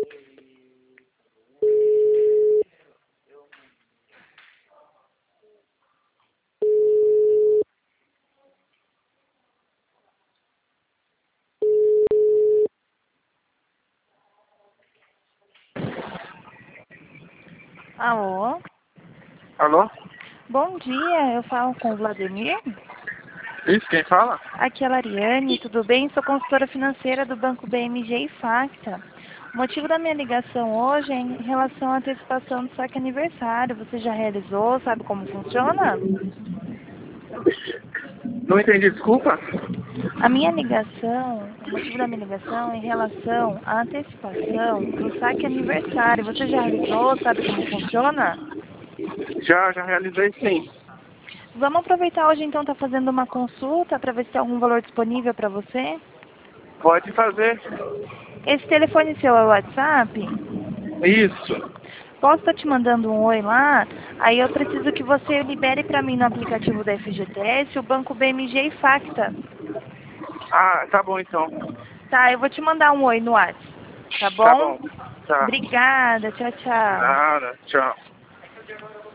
Alô? Alô? Bom dia, eu falo com o Vladimir. Isso, quem fala? Aqui é a Lariane, tudo bem? Sou consultora financeira do Banco BMG e Facta. O motivo da minha ligação hoje é em relação à antecipação do saque aniversário. Você já realizou? Sabe como funciona? Não entendi, desculpa. O motivo da minha ligação é em relação à antecipação do saque aniversário. Você já realizou? Sabe como funciona? Já realizei sim. Vamos aproveitar hoje então, tá fazendo uma consulta para ver se tem algum valor disponível para você. Pode fazer. Esse telefone seu é o WhatsApp? Isso. Posso estar te mandando um oi lá? Aí eu preciso que você libere para mim no aplicativo da FGTS o Banco BMG e Facta. Ah, tá bom então. Tá, eu vou te mandar um oi no WhatsApp. Tá Tá bom? bom. Tá. Obrigada, tchau, tchau. Nada, tchau.